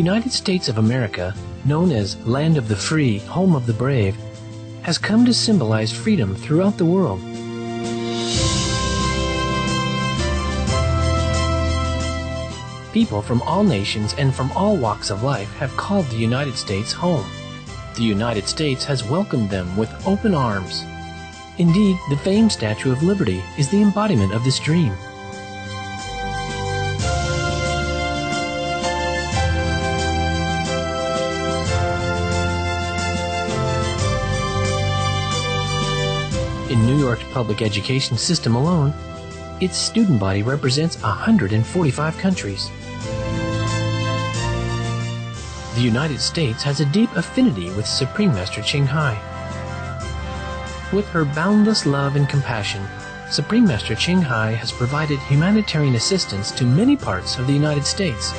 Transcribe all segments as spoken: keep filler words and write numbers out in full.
United States of America, known as Land of the Free, Home of the Brave, has come to symbolize freedom throughout the world. People from all nations and from all walks of life have called the United States home. The United States has welcomed them with open arms. Indeed, the famed Statue of Liberty is the embodiment of this dream. In New York's public education system alone, its student body represents one hundred forty-five countries. The United States has a deep affinity with Supreme Master Ching Hai. With her boundless love and compassion, Supreme Master Ching Hai has provided humanitarian assistance to many parts of the United States.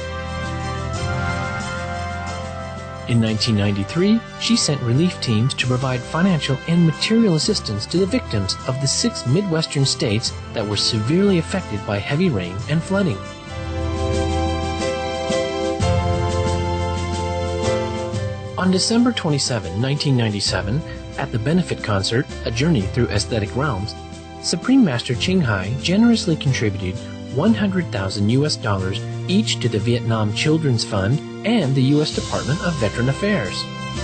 In nineteen ninety-three, she sent relief teams to provide financial and material assistance to the victims of the six Midwestern states that were severely affected by heavy rain and flooding. On December twenty-seventh, nineteen ninety-seven, at the benefit concert, A Journey Through Aesthetic Realms, Supreme Master Ching Hai generously contributed one hundred thousand U S dollars each to the Vietnam Children's Fund and the U S Department of Veteran Affairs.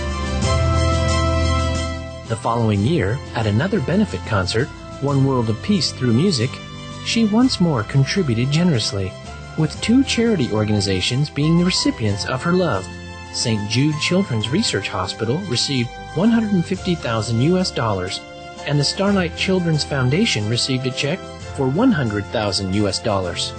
The following year, at another benefit concert, One World of Peace Through Music, she once more contributed generously, with two charity organizations being the recipients of her love. Saint Jude Children's Research Hospital received one hundred fifty thousand U S dollars, and the Starlight Children's Foundation received a check for one hundred thousand U S dollars.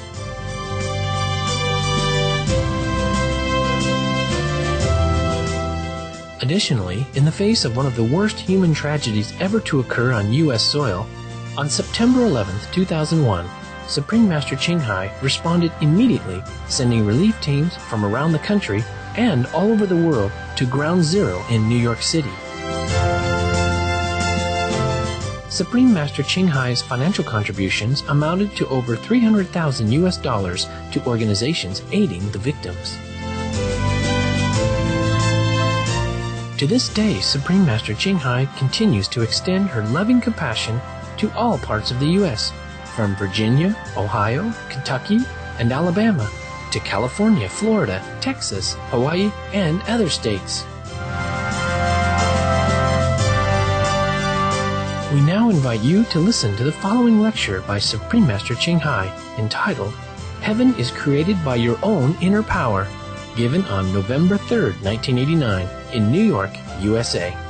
Additionally, in the face of one of the worst human tragedies ever to occur on U S soil, on September eleventh, two thousand one, Supreme Master Ching Hai responded immediately, sending relief teams from around the country and all over the world to Ground Zero in New York City. Supreme Master Ching Hai's financial contributions amounted to over three hundred thousand U S dollars to organizations aiding the victims. To this day, Supreme Master Ching Hai continues to extend her loving compassion to all parts of the U S, from Virginia, Ohio, Kentucky, and Alabama, to California, Florida, Texas, Hawaii, and other states. We now invite you to listen to the following lecture by Supreme Master Ching Hai, entitled, Heaven is Created by Your Own Inner Power, given on November third, nineteen eighty-nine, in New York, U S A.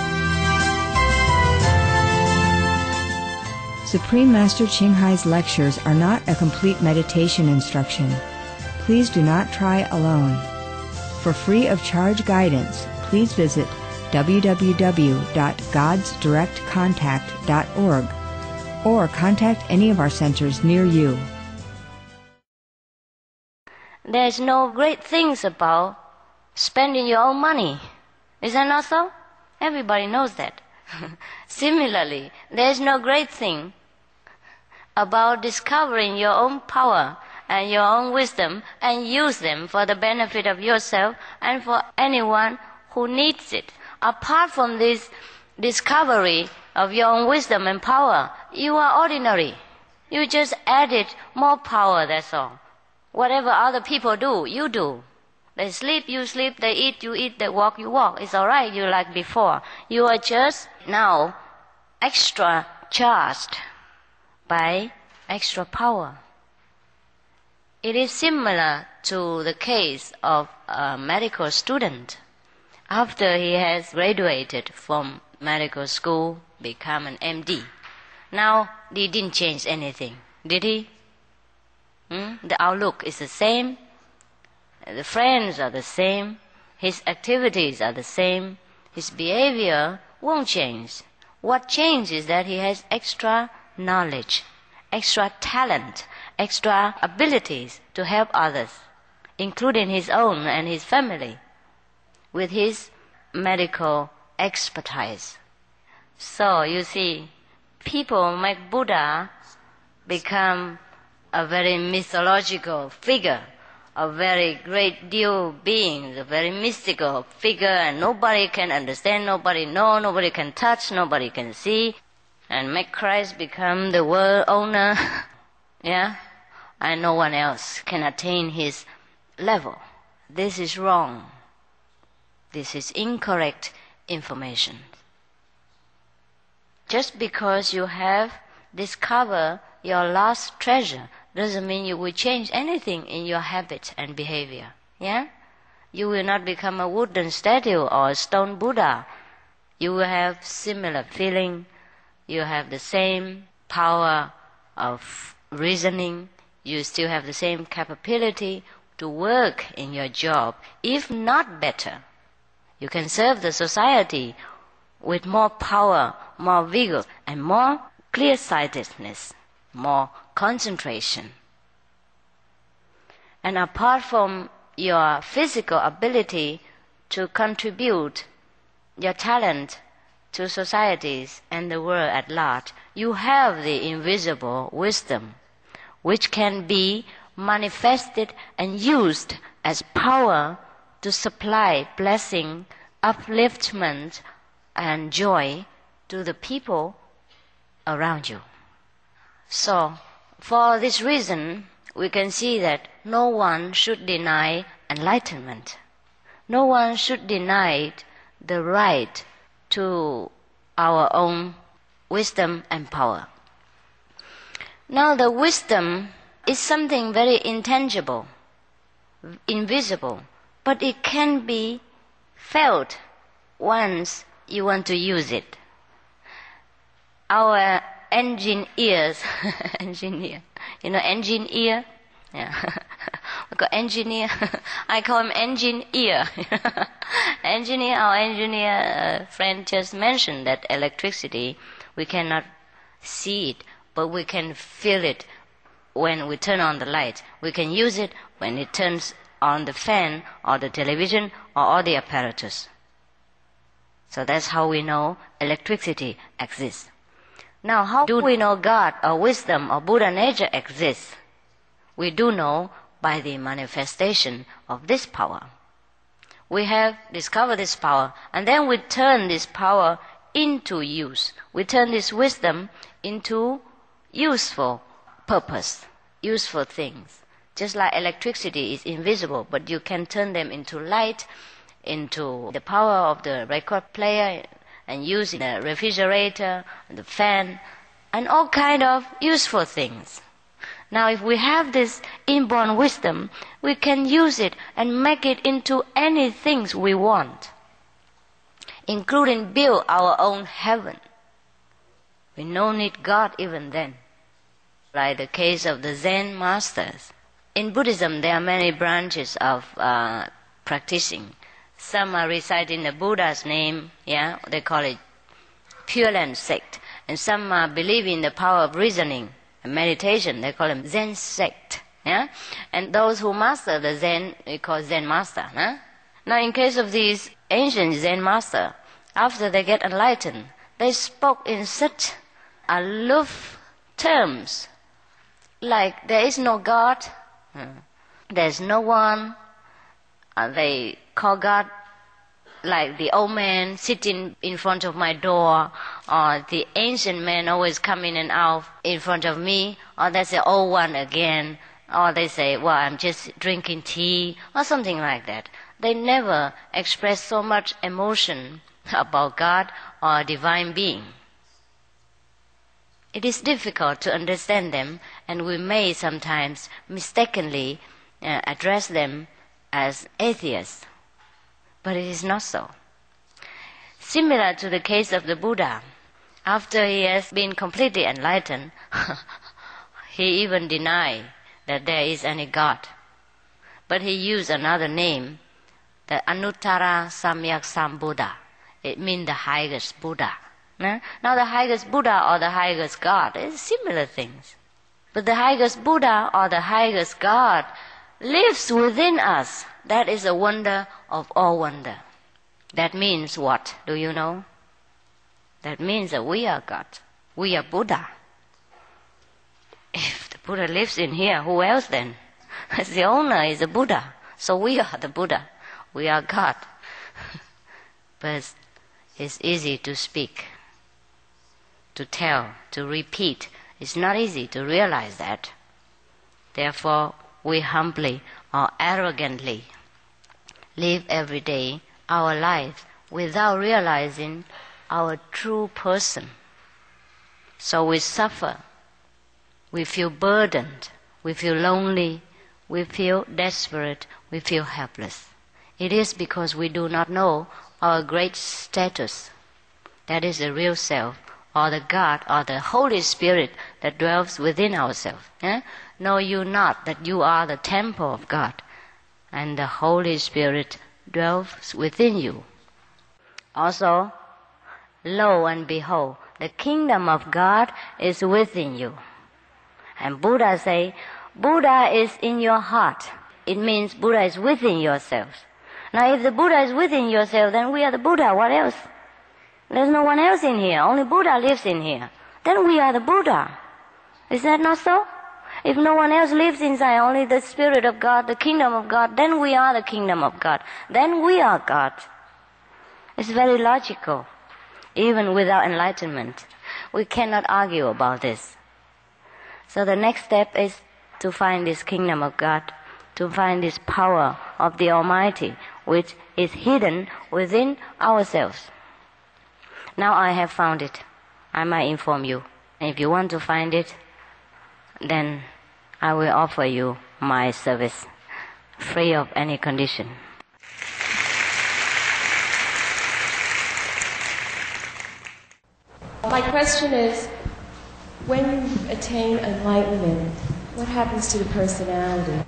Supreme Master Ching Hai's lectures are not a complete meditation instruction. Please do not try alone. For free of charge guidance, please visit w w w dot gods direct contact dot org or contact any of our centers near you. There's no great things about spending your own money. Is that not so? Everybody knows that. Similarly, there's no great thing about discovering your own power and your own wisdom and use them for the benefit of yourself and for anyone who needs it. Apart from this discovery of your own wisdom and power, you are ordinary. You just added more power, that's all. Whatever other people do, you do. They sleep, you sleep. They eat, you eat. They walk, you walk. It's all right, you like before. You are just now extra charged by extra power. It is similar to the case of a medical student. After he has graduated from medical school, become an M D. Now, he didn't change anything, did he? Hmm? The outlook is the same. The friends are the same. His activities are the same. His behavior won't change. What changes is that he has extra knowledge, extra talent, extra abilities to help others, including his own and his family, with his medical expertise. So, you see, people make Buddha become a very mythological figure a very great deal being, a very mystical figure, and nobody can understand, nobody know, nobody can touch, nobody can see, and make Christ become the world owner, yeah, and no one else can attain his level. This is wrong. This is incorrect information. Just because you have discovered your lost treasure doesn't mean you will change anything in your habit and behavior. Yeah? You will not become a wooden statue or a stone Buddha. You will have similar feeling. You have the same power of reasoning. You still have the same capability to work in your job, if not better. You can serve the society with more power, more vigor, and more clear-sightedness, more concentration. And apart from your physical ability to contribute your talent to societies and the world at large, you have the invisible wisdom, which can be manifested and used as power to supply blessing, upliftment, and joy to the people around you. So, for this reason, we can see that no one should deny enlightenment. No one should deny the right to our own wisdom and power. Now, the wisdom is something very intangible, invisible, but it can be felt once you want to use it. Our engineers, engineer, you know, engineer, yeah, we call engineer. I call him engineer. engineer, our engineer uh, friend just mentioned that electricity, we cannot see it, but we can feel it when we turn on the light. We can use it when it turns on the fan or the television or all the apparatus. So that's how we know electricity exists. Now, how do we know God or wisdom or Buddha nature exists? We do know by the manifestation of this power. We have discovered this power, and then we turn this power into use. We turn this wisdom into useful purpose, useful things. Just like electricity is invisible, but you can turn them into light, into the power of the record player, and use the refrigerator, the fan, and all kind of useful things. Now, if we have this inborn wisdom, we can use it and make it into any things we want, including build our own heaven. We no need God even then. Like the case of the Zen masters. In Buddhism, there are many branches of uh, practicing. Some are reciting the Buddha's name, yeah, they call it Pure Land sect. And some uh, believe in the power of reasoning and meditation, they call them Zen sect, yeah. And those who master the Zen, we call Zen master, huh? Now, in case of these ancient Zen master, after they get enlightened, they spoke in such aloof terms, like there is no God, there's no one. Uh, they call God like the old man sitting in front of my door, or the ancient man always coming in and out in front of me, or that's the old one again, or they say, well, I'm just drinking tea, or something like that. They never express so much emotion about God or a divine being. It is difficult to understand them, and we may sometimes mistakenly uh, address them as atheists. But it is not so. Similar to the case of the Buddha, after he has been completely enlightened, he even denied that there is any God. But he used another name, the Anuttara Samyak Sambuddha. It means the highest Buddha. Now the highest Buddha or the highest God is similar things. But the highest Buddha or the highest God lives within us. That is a wonder of all wonder. That means what? Do you know? That means that we are God. We are Buddha. If the Buddha lives in here, who else then? The owner is the Buddha. So we are the Buddha. We are God. But it's easy to speak, to tell, to repeat. It's not easy to realize that. Therefore, we humbly or arrogantly live every day our lives without realizing our true person. So we suffer. We feel burdened. We feel lonely. We feel desperate. We feel helpless. It is because we do not know our great status. That is the real self, or the God, or the Holy Spirit that dwells within ourselves. Eh? Know you not that you are the temple of God, and the Holy Spirit dwells within you. Also, lo and behold, the kingdom of God is within you. And Buddha say, Buddha is in your heart. It means Buddha is within yourself. Now if the Buddha is within yourself, then we are the Buddha. What else? There's no one else in here. Only Buddha lives in here. Then we are the Buddha. Is that not so? If no one else lives inside, only the Spirit of God, the kingdom of God, then we are the kingdom of God. Then we are God. It's very logical. Even without enlightenment, we cannot argue about this. So the next step is to find this kingdom of God, to find this power of the Almighty, which is hidden within ourselves. Now I have found it. I might inform you. And if you want to find it, then I will offer you my service, free of any condition. My question is, when you attain enlightenment, what happens to the personality?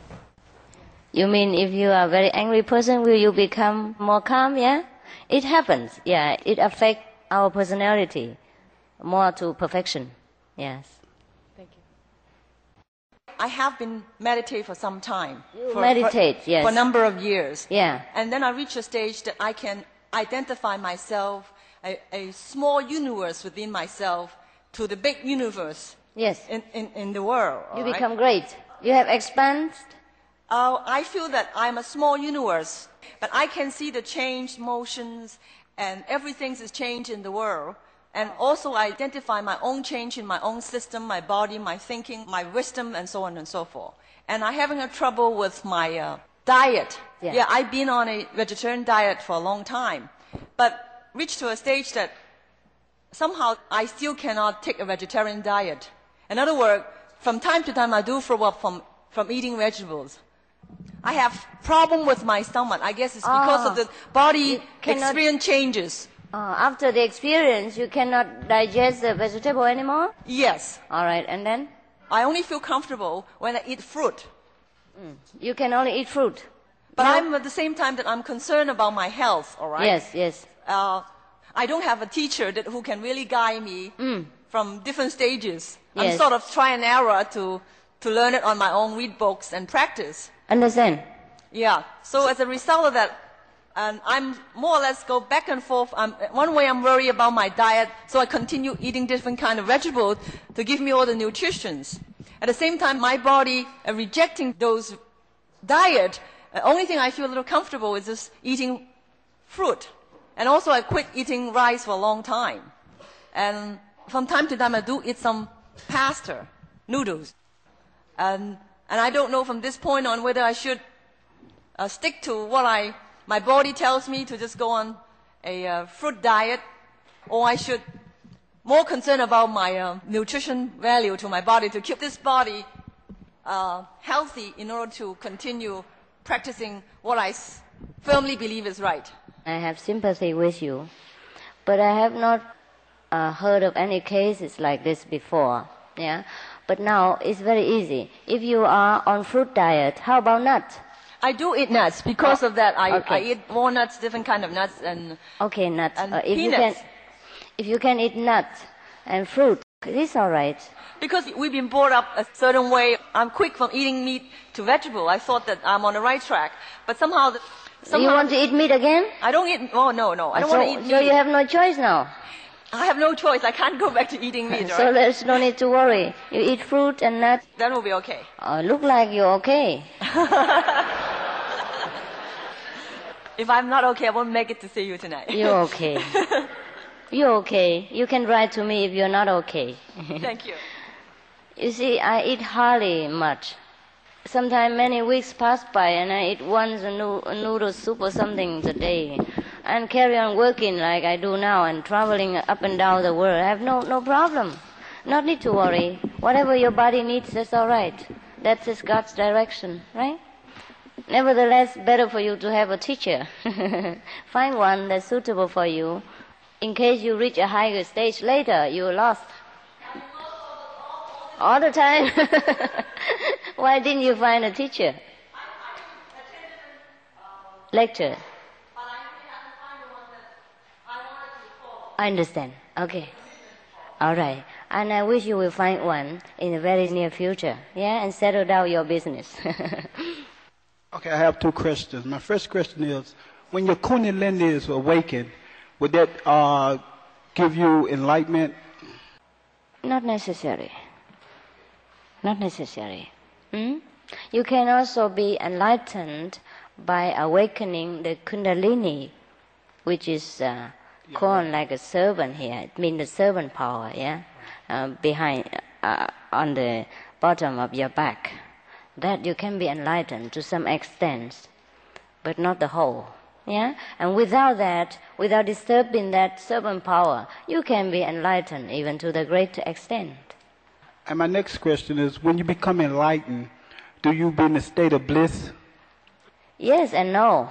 You mean if you are a very angry person, will you become more calm, yeah? It happens, yeah. It affects our personality more to perfection, yes. Thank you. I have been meditating for some time. You for, meditate, for, yes. For a number of years. Yeah. And then I reach a stage that I can identify myself, a, a small universe within myself, to the big universe Yes. in, in, in the world. You all become right? great. You have expanded. Uh, I feel that I'm a small universe, but I can see the changed motions and everything is changed in the world. And also I identify my own change in my own system, my body, my thinking, my wisdom, and so on and so forth. And I'm having a trouble with my uh, diet. Yeah. yeah, I've been on a vegetarian diet for a long time, but reached to a stage that somehow I still cannot take a vegetarian diet. In other words, from time to time I do throw up from, from eating vegetables. I have problem with my stomach. I guess it's because Ah, of the body cannot- experience changes. Uh, after the experience, you cannot digest the vegetable anymore? Yes. All right, and then? I only feel comfortable when I eat fruit. You can only eat fruit. But No? I'm at the same time that I'm concerned about my health, all right? Yes, yes. Uh, I don't have a teacher that, who can really guide me from different stages. I'm Yes. sort of try and error to, to learn it on my own, read books and practice. Understand? Yeah. So as a result of that, and I'm more or less go back and forth. I'm, one way I'm worried about my diet, so I continue eating different kind of vegetables to give me all the nutritions. At the same time, my body uh, rejecting those diet. The only thing I feel a little comfortable is just eating fruit. And also I quit eating rice for a long time. And from time to time I do eat some pasta, noodles. And, and I don't know from this point on whether I should uh, stick to what I, my body tells me to just go on a uh, fruit diet, or I should more concerned about my uh, nutrition value to my body to keep this body uh, healthy in order to continue practicing what I s- firmly believe is right. I have sympathy with you, but I have not uh, heard of any cases like this before. Yeah, but now it's very easy. If you are on fruit diet, how about nuts? I do eat nuts. Because Oh, of that, I, okay. I eat walnuts, different kind of nuts, and Okay, nuts. And Uh, if you can, peanuts. if you can eat nuts and fruit, it's all right. because we've been brought up a certain way, I'm quick from eating meat to vegetable. I thought that I'm on the right track, but somehow, the, somehow You want to eat meat again? I don't eat. Oh no, no, I don't so, want to eat meat. so you have no choice now. I have no choice. I can't go back to eating meat. So Right? there's no need to worry. You eat fruit and nuts. That will be okay. Uh, look like you're okay. If I'm not okay, I won't make it to see you tonight. You're okay. You're okay. You can write to me if you're not okay. Thank you. You see, I eat hardly much. Sometimes many weeks pass by and I eat once a, no- a noodle soup or something a day and carry on working like I do now and traveling up and down the world. I have no, no problem. Not need to worry. Whatever your body needs, that's all right. That's just God's direction, right? Nevertheless, better for you to have a teacher. Find one that's suitable for you. In case you reach a higher stage later, you're lost. All the time. Why didn't you find a teacher? Lecture. I understand. Okay. All right. And I wish you will find one in the very near future. Yeah, and settle down your business. Okay, I have two questions. My first question is, when your Kundalini is awakened, would that uh, give you enlightenment? Not necessary. Not necessary. Hmm? You can also be enlightened by awakening the Kundalini, which is uh, called like a servant here. It means the servant power, yeah, uh, behind, uh, on the bottom of your back. That you can be enlightened to some extent, but not the whole. Yeah? And without that, without disturbing that servant power, you can be enlightened even to the great extent. And my next question is, when you become enlightened, do you be in a state of bliss? Yes and no.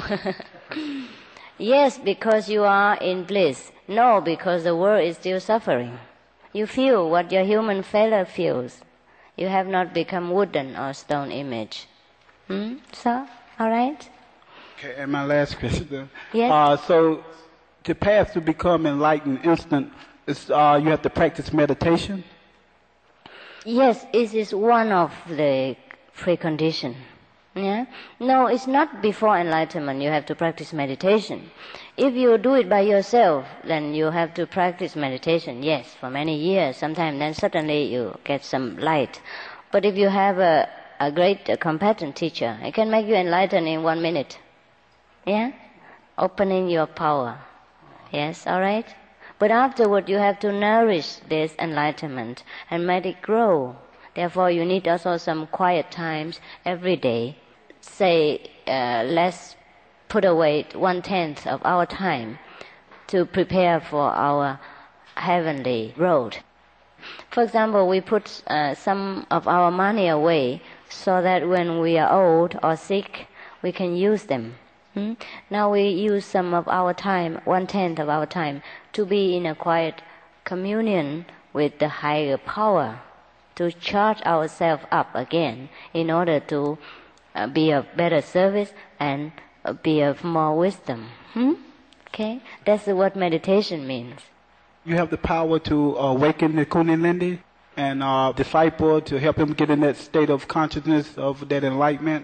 Yes, because you are in bliss. No, because the world is still suffering. You feel what your human fellow feels. You have not become wooden or stone image. Hmm? So, all right? Okay, and my last question. Yes. Uh, so, the path to become enlightened instant is uh, you have to practice meditation? Yes, it is one of the precondition. Yeah? No, it's not before enlightenment you have to practice meditation. If you do it by yourself, then you have to practice meditation, yes, for many years. Sometimes then suddenly you get some light. But if you have a, a great, a competent teacher, it can make you enlightened in one minute. Yeah? Opening your power. Yes, all right? But afterward you have to nourish this enlightenment and make it grow. Therefore you need also some quiet times every day. Say, uh, let's put away one-tenth of our time to prepare for our heavenly road. For example, we put uh, some of our money away so that when we are old or sick, we can use them. Hmm? Now we use some of our time, one-tenth of our time, to be in a quiet communion with the higher power, to charge ourselves up again in order to uh, be of better service and uh, be of more wisdom. Hmm? Okay? That's what meditation means. You have the power to awaken the Kundalini and uh, disciple to help him get in that state of consciousness of that enlightenment?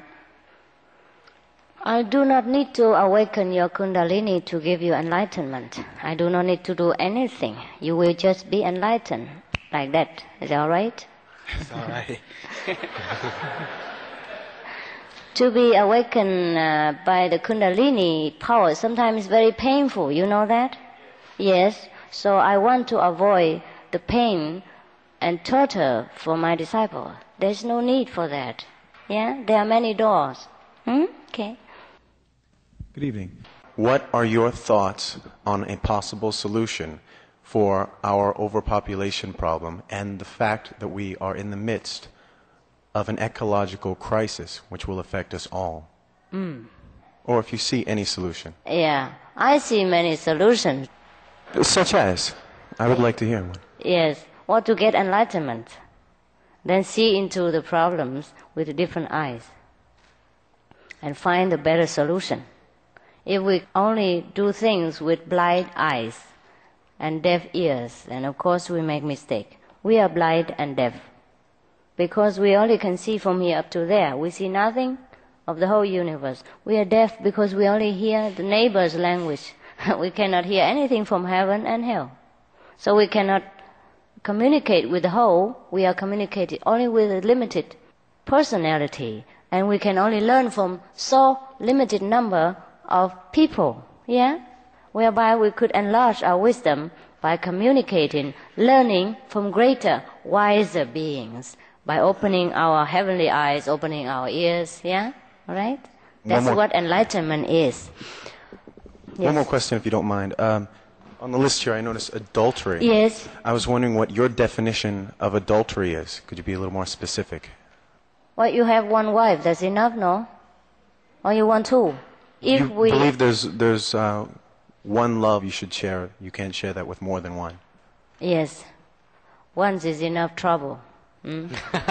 I do not need to awaken your Kundalini to give you enlightenment. I do not need to do anything. You will just be enlightened like that. Is that all right? It's all right. To be awakened uh, by the Kundalini power sometimes is very painful. You know that? Yes. So I want to avoid the pain and torture for my disciple. There's no need for that. Yeah? There are many doors. Hmm? Okay. Good evening. What are your thoughts on a possible solution for our overpopulation problem and the fact that we are in the midst of an ecological crisis which will affect us all? Mm. Or if you see any solution. Yeah, I see many solutions. Such as? I would like to hear one. Yes, or to get enlightenment. Then see into the problems with different eyes and find a better solution. If we only do things with blind eyes and deaf ears, then of course we make mistake. We are blind and deaf because we only can see from here up to there. We see nothing of the whole universe. We are deaf because we only hear the neighbor's language. We cannot hear anything from heaven and hell. So we cannot communicate with the whole. We are communicating only with a limited personality And we can only learn from so limited number of people, yeah? Whereby we could enlarge our wisdom by communicating, learning from greater, wiser beings, by opening our heavenly eyes, opening our ears, yeah? All right? That's what enlightenment is. Yes. One more question, if you don't mind. Um, on the list here, I noticed adultery. Yes. I was wondering what your definition of adultery is. Could you be a little more specific? Well, you have one wife, that's enough, no? Or you want two? If you we believe there's there's uh, one love you should share. You can't share that with more than one. Yes. Once is enough trouble. Mm?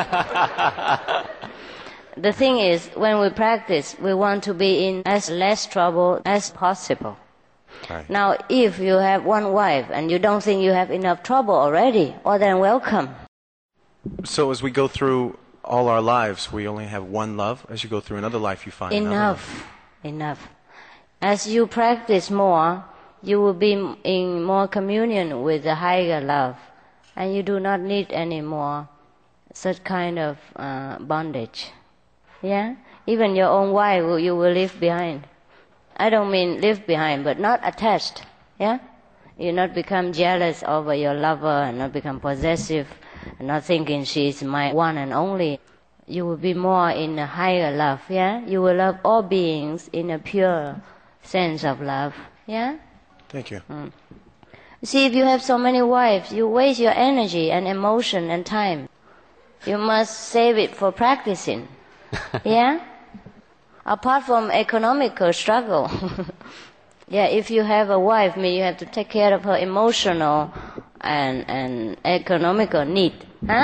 The thing is, when we practice, we want to be in as less trouble as possible. Right. Now, if you have one wife and you don't think you have enough trouble already, well then welcome. So as we go through all our lives, we only have one love. As you go through another life, you find another love. Enough. Enough. As you practice more, you will be in more communion with the higher love. And you do not need any more such kind of uh, bondage. Yeah? Even your own wife you will leave behind. I don't mean leave behind, but not attached. Yeah? You not become jealous over your lover and not become possessive and not thinking she's my one and only. You will be more in a higher love. Yeah? You will love all beings in a pure sense of love. Yeah? Thank you. Mm. See, if you have so many wives, you waste your energy and emotion and time. You must save it for practicing. Yeah? Apart from economical struggle. Yeah, if you have a wife, mean you have to take care of her emotional and, and economical need. Huh?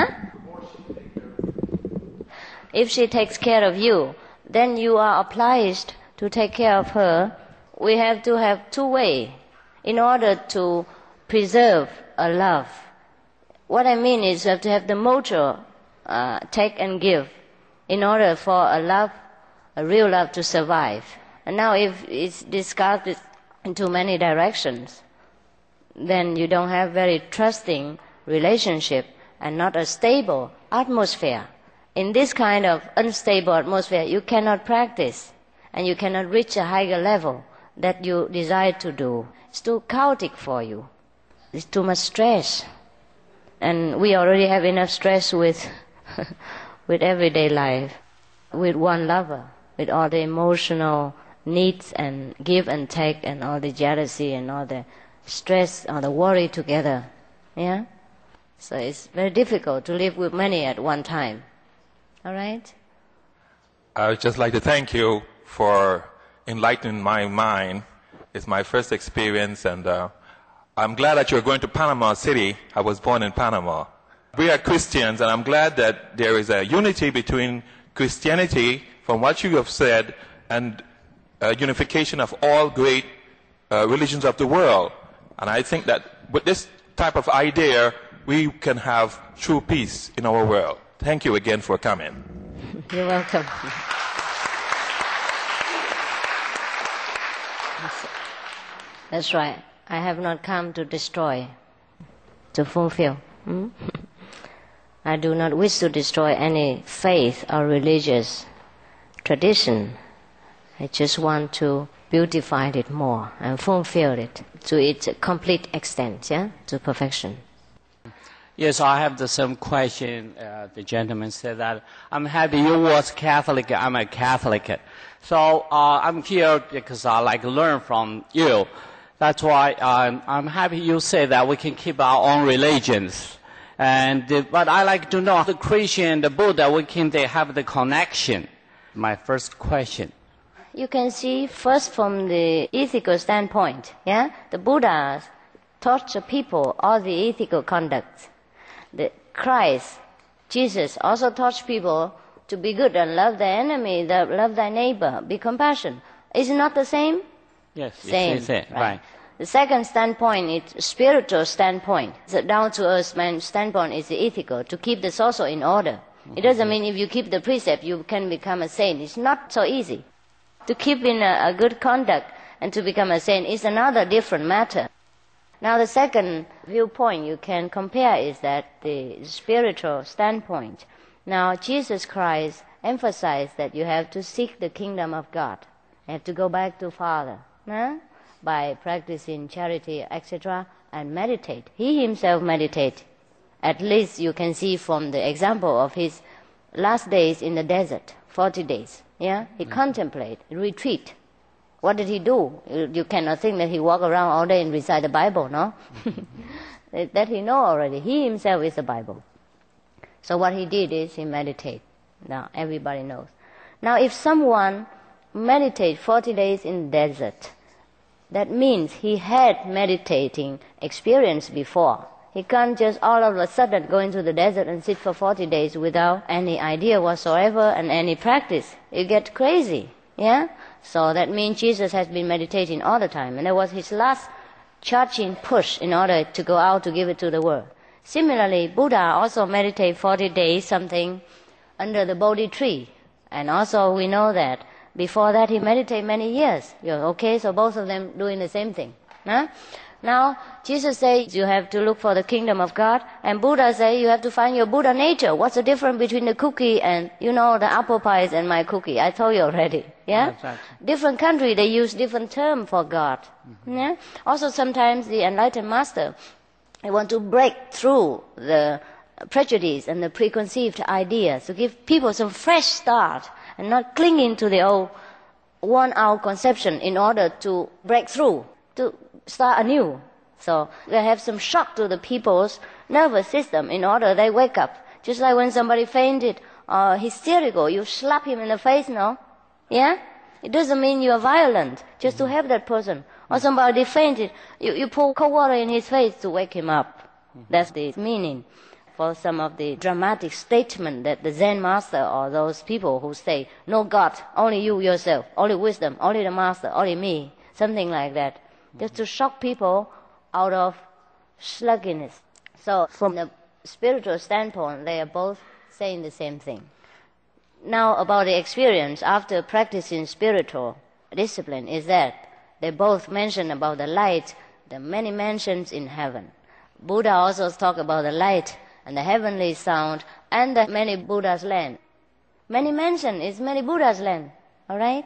If she takes care of you, then you are obliged to take care of her. We have to have two ways in order to preserve a love. What I mean is you have to have the mutual uh, take and give in order for a love, a real love to survive. And now if it's discarded in too many directions, then you don't have very trusting relationship and not a stable atmosphere. In this kind of unstable atmosphere, you cannot practice and you cannot reach a higher level that you desire to do. It's too chaotic for you. It's too much stress. And we already have enough stress with with everyday life, with one lover, with all the emotional needs and give and take and all the jealousy and all the stress, all the worry together. Yeah? So it's very difficult to live with many at one time. All right? I would just like to thank you for enlightening my mind. It's my first experience, and uh, I'm glad that you're going to Panama City. I was born in Panama. We are Christians, and I'm glad that there is a unity between Christianity, from what you have said, and uh, unification of all great uh, religions of the world. And I think that with this type of idea, we can have true peace in our world. Thank you again for coming. You're welcome. That's right. I have not come to destroy, to fulfill. Hmm? I do not wish to destroy any faith or religious tradition. I just want to beautify it more and fulfill it to its complete extent, yeah, to perfection. Yes, I have the same question. Uh, the gentleman said that I'm happy you was Catholic. I'm a Catholic, so uh, I'm here because I like to learn from you. That's why um, I'm happy you say that we can keep our own religions. And uh, but I like to know the Christian and the Buddha, we can they have the connection. My first question. You can see first from the ethical standpoint. Yeah, the Buddha taught the people all the ethical conduct. The Christ, Jesus, also taught people to be good and love their enemy, love thy neighbor, be compassionate. Is it not the same? Yes, same. It's, it's, right. right. The second standpoint is spiritual standpoint. The down-to-earth man standpoint is the ethical, to keep the social in order. It doesn't mean if you keep the precept, you can become a saint. It's not so easy. To keep in a, a good conduct and to become a saint is another different matter. Now the second viewpoint you can compare is that the spiritual standpoint. Now Jesus Christ emphasized that you have to seek the kingdom of God. You have to go back to Father, huh? By practicing charity, et cetera, and meditate. He himself meditated. At least you can see from the example of his last days in the desert, forty days. Yeah, he mm-hmm. contemplate, retreat. What did he do? You, you cannot think that he walk around all day and recite the Bible, no? That he know already. He himself is the Bible. So what he did is he meditate. Now everybody knows. Now if someone meditate forty days in the desert, that means he had meditating experience before. He can't just all of a sudden go into the desert and sit for forty days without any idea whatsoever and any practice. You get crazy, yeah? So that means Jesus has been meditating all the time, and that was his last charging push in order to go out to give it to the world. Similarly, Buddha also meditate forty days something under the Bodhi tree, and also we know that before that he meditated many years. You're okay, so both of them doing the same thing. Huh? Now, Jesus says you have to look for the kingdom of God, and Buddha says you have to find your Buddha nature. What's the difference between the cookie and, you know, the apple pies and my cookie? I told you already. Yeah? Exactly. Different country, they use different term for God. Mm-hmm. Yeah? Also, sometimes the enlightened master, they want to break through the prejudice and the preconceived ideas to give people some fresh start and not clinging to the old worn-out conception in order to break through, to start anew. So they have some shock to the people's nervous system in order they wake up. Just like when somebody fainted or hysterical, you slap him in the face, no? Yeah? It doesn't mean you are violent, just to have that person. Or somebody fainted, you, you pour cold water in his face to wake him up. That's the meaning. For some of the dramatic statement that the Zen master or those people who say, no God, only you yourself, only wisdom, only the master, only me, something like that. Just to shock people out of sluggishness. So from the spiritual standpoint, they are both saying the same thing. Now about the experience after practicing spiritual discipline is that they both mention about the light, the many mansions in heaven. Buddha also talk about the light and the heavenly sound and the many Buddha's land. Many mansion is many Buddha's land, all right?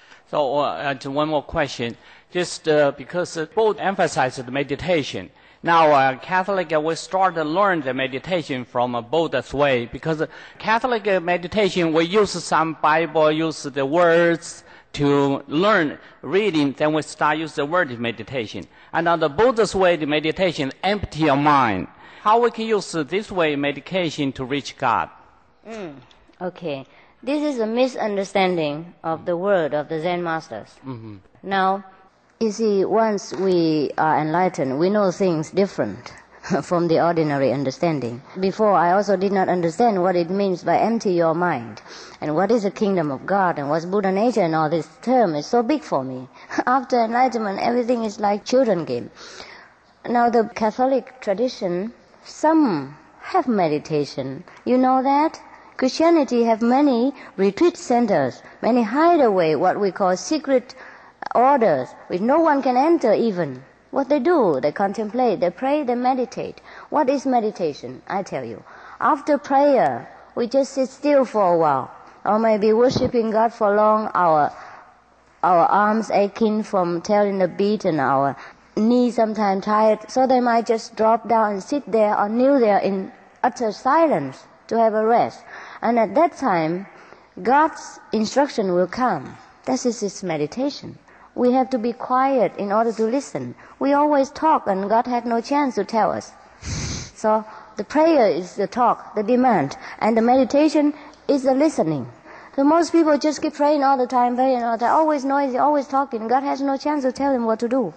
So uh, one more question. Just uh, because uh, both emphasize the meditation. Now, uh, Catholic, uh, we start to learn the meditation from a Buddha's way, because uh, Catholic uh, meditation, we use some Bible, use the words to learn reading, then we start use the word meditation. And on the Buddha's way, the meditation, empty your mind. How we can use uh, this way meditation to reach God? Mm, okay. This is a misunderstanding of the word of the Zen masters. Mm-hmm. Now, you see, once we are enlightened, we know things different from the ordinary understanding. Before, I also did not understand what it means by empty your mind, and what is the kingdom of God, and what's Buddha nature, and all this term is so big for me. After enlightenment, everything is like children game. Now, the Catholic tradition, some have meditation. You know that? Christianity have many retreat centers, many hideaway, what we call secret orders, which no one can enter even. What they do, they contemplate, they pray, they meditate. What is meditation? I tell you. After prayer, we just sit still for a while, or maybe worshiping God for long, our, our arms aching from telling the beat and our knees sometimes tired, so they might just drop down and sit there or kneel there in utter silence to have a rest. And at that time, God's instruction will come. This is His meditation. We have to be quiet in order to listen. We always talk and God had no chance to tell us. So the prayer is the talk, the demand, and the meditation is the listening. So most people just keep praying all the time, praying all the time, always noisy, always talking. God has no chance to tell them what to do.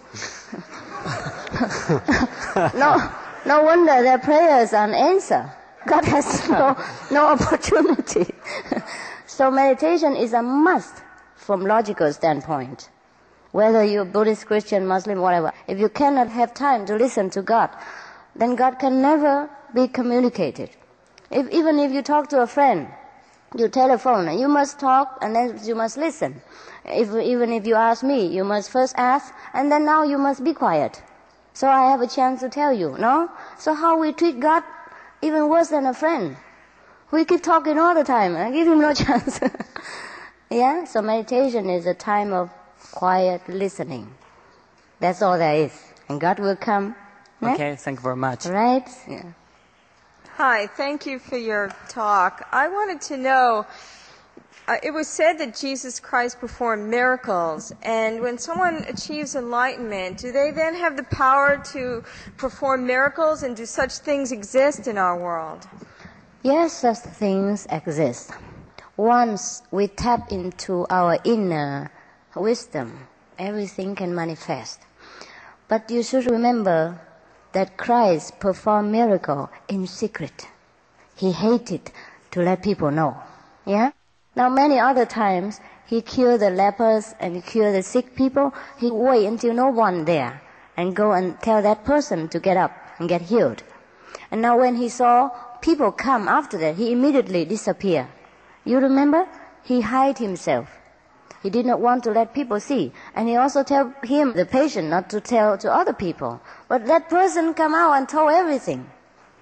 no, no wonder their prayers are unanswered. God has no, no opportunity. So meditation is a must from logical standpoint. Whether you're Buddhist, Christian, Muslim, whatever. If you cannot have time to listen to God, then God can never be communicated. If, even if you talk to a friend, you telephone, you must talk and then you must listen. If, even if you ask me, you must first ask and then now you must be quiet. So I have a chance to tell you, no? So how we treat God, even worse than a friend. We keep talking all the time. I give him no chance. Yeah? So meditation is a time of quiet listening. That's all there is. And God will come. Okay, thank you very much. Right? Yeah. Hi, thank you for your talk. I wanted to know, uh, it was said that Jesus Christ performed miracles, and when someone achieves enlightenment, do they then have the power to perform miracles, and do such things exist in our world? Yes, such things exist. Once we tap into our inner wisdom, everything can manifest. But you should remember that Christ performed miracle in secret. He hated to let people know. Yeah? Now many other times, he cured the lepers and he cured the sick people. He wait until no one there and go and tell that person to get up and get healed. And now when he saw people come after that, he immediately disappeared. You remember? He hid himself. He did not want to let people see. And he also tell him, the patient, not to tell to other people. But that person come out and told everything.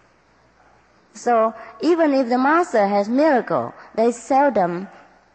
So even if the master has miracle, they seldom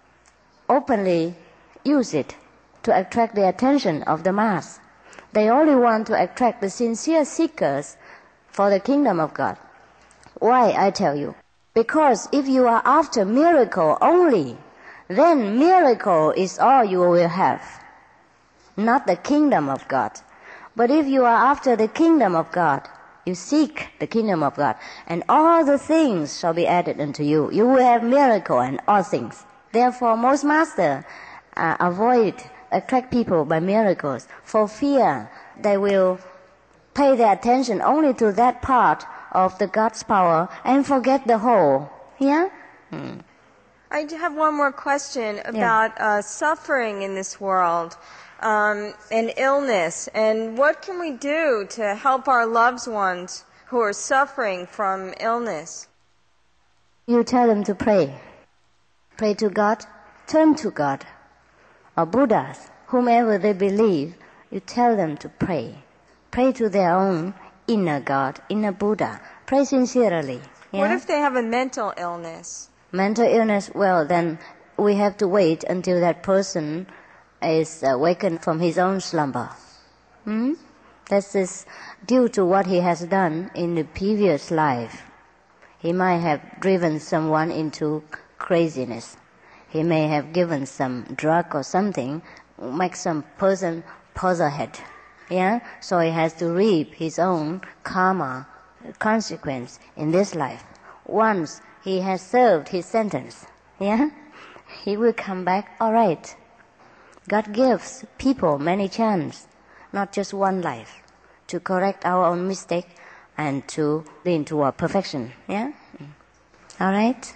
openly use it to attract the attention of the mass. They only want to attract the sincere seekers for the kingdom of God. Why, I tell you? Because if you are after miracle only, then miracle is all you will have, not the kingdom of God. But if you are after the kingdom of God, you seek the kingdom of God, and all the things shall be added unto you. You will have miracle and all things. Therefore, most masters uh, avoid attract people by miracles for fear they will pay their attention only to that part of the God's power and forget the whole. Yeah? Hmm. I have one more question about yeah. uh, suffering in this world um, and illness. And what can we do to help our loved ones who are suffering from illness? You tell them to pray. Pray to God. Turn to God. Or Buddhas, whomever they believe, you tell them to pray. Pray to their own inner God, inner Buddha. Pray sincerely. Yeah? What if they have a mental illness? Mental illness, well, then we have to wait until that person is awakened from his own slumber. Hmm? This is due to what he has done in the previous life. He might have driven someone into craziness. He may have given some drug or something, make some person puzzle head. Yeah? So he has to reap his own karma consequence in this life. Once he has served his sentence, yeah, he will come back all right. God gives people many chances, not just one life, to correct our own mistake and to lead to our perfection. Yeah, all right.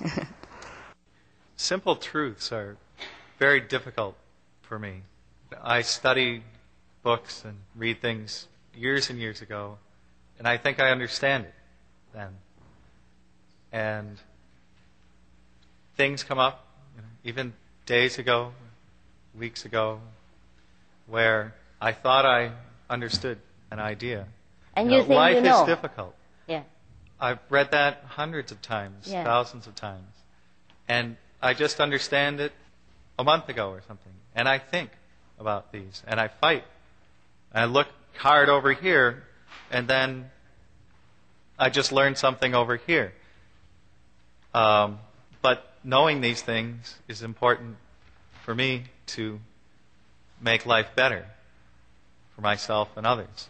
Simple truths are very difficult for me. I study books and read things years and years ago, and I think I understand it then. And things come up, you know, even days ago, weeks ago, where I thought I understood an idea. And you you know, think life you know. is difficult. Yeah. I've read that hundreds of times, yeah. thousands of times. And I just understand it a month ago or something. And I think about these, and I fight. And I look hard over here, and then I just learned something over here. Um, but knowing these things is important for me to make life better for myself and others.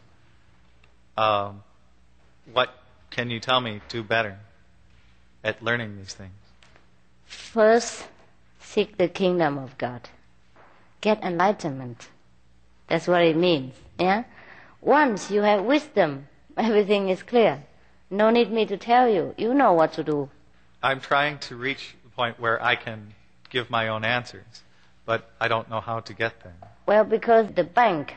Um, what can you tell me to do better at learning these things? First, seek the kingdom of God. Get enlightenment. That's what it means. Yeah? Once you have wisdom, everything is clear. No need me to tell you. You know what to do. I'm trying to reach the point where I can give my own answers, but I don't know how to get there. Well, because the bank,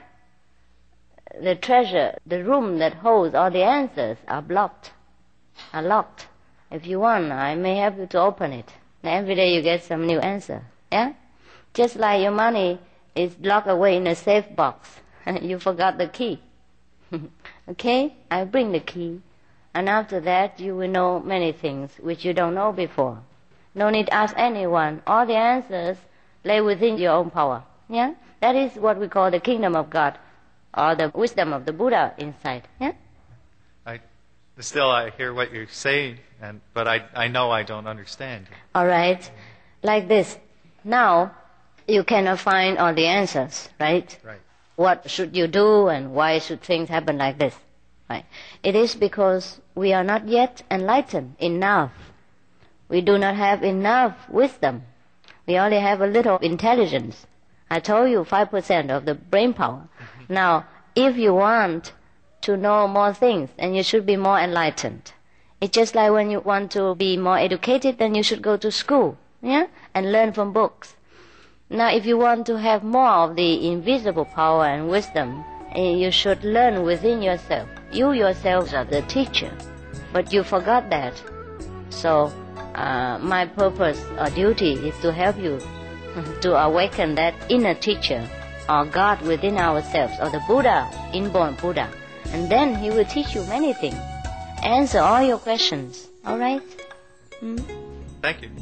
the treasure, the room that holds all the answers are blocked, are locked. If you want, I may help you to open it. And every day you get some new answer. Yeah? Just like your money is locked away in a safe box. You forgot the key. Okay? I bring the key. And after that, you will know many things which you don't know before. No need to ask anyone. All the answers lay within your own power. Yeah? That is what we call the kingdom of God, or the wisdom of the Buddha inside. Yeah? I, still, I hear what you're saying, and, but I, I know I don't understand. All right. Like this. Now, you cannot find all the answers, right? Right. What should you do and why should things happen like this? Right. It is because we are not yet enlightened enough. We do not have enough wisdom. We only have a little intelligence. I told you five percent of the brain power. Mm-hmm. Now, if you want to know more things, then you should be more enlightened. It's just like when you want to be more educated, then you should go to school, yeah, and learn from books. Now, if you want to have more of the invisible power and wisdom, you should learn within yourself. You yourselves are the teacher, but you forgot that. So, uh, my purpose or duty is to help you to awaken that inner teacher or God within ourselves, or the Buddha, inborn Buddha. And then he will teach you many things. Answer all your questions. All right? Mm? Thank you.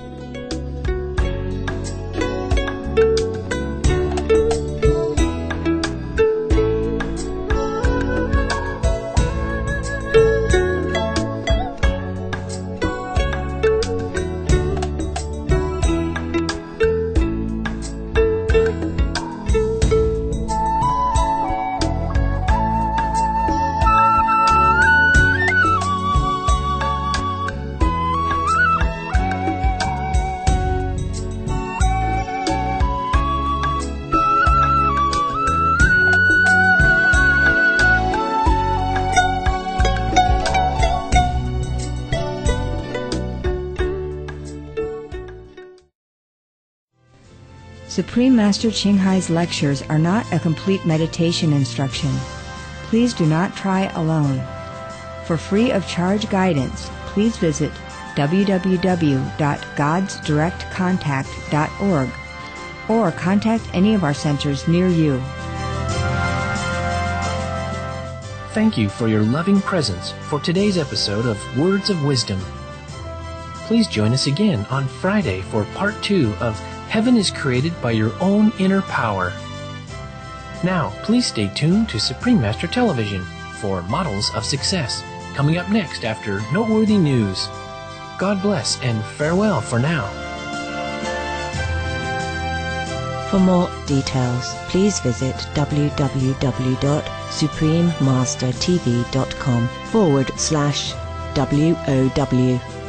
Supreme Master Ching Hai's lectures are not a complete meditation instruction. Please do not try alone. For free of charge guidance, please visit w w w dot gods direct contact dot org or contact any of our centers near you. Thank you for your loving presence for today's episode of Words of Wisdom. Please join us again on Friday for part two of Heaven is Created by Your Own Inner Power. Now, please stay tuned to Supreme Master Television for Models of Success, coming up next after Noteworthy News. God bless and farewell for now. For more details, please visit w w w dot supreme master t v dot com forward slash W O W.